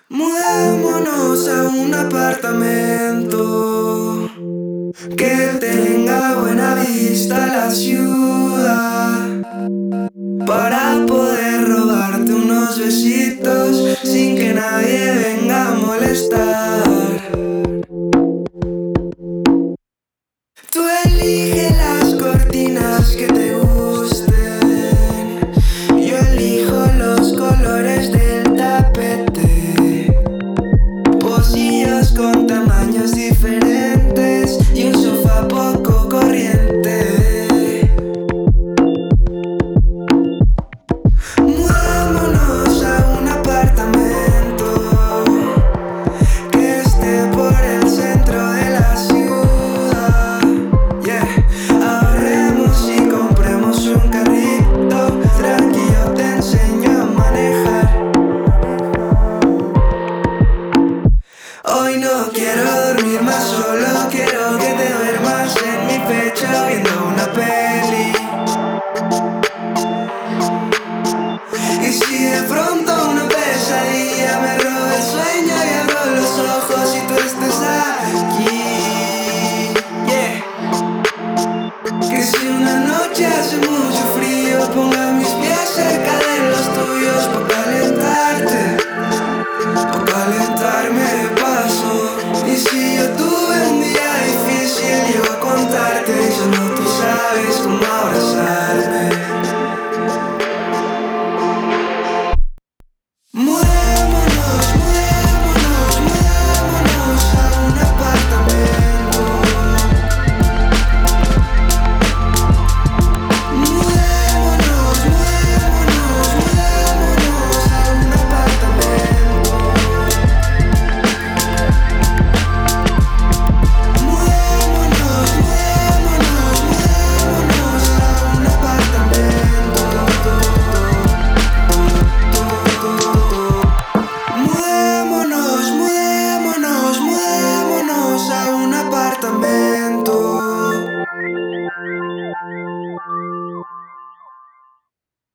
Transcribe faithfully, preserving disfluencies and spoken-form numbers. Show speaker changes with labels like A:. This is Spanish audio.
A: Mudémonos a un apartamento que tenga buena vista a la ciudad, para poder robarte unos besitos sin que nadie venga a molestar. Tú elige las cortinas que te gusten, yo elijo los colores del tapete, pocillos con tamaños diferentes y un sofá poco corriente. Mudámonos a un apartamento que esté por el centro de la ciudad. Yeah. Ahorremos y compremos un carrito, tranquilo te enseño a manejar. Hoy no quiero dormir más solo.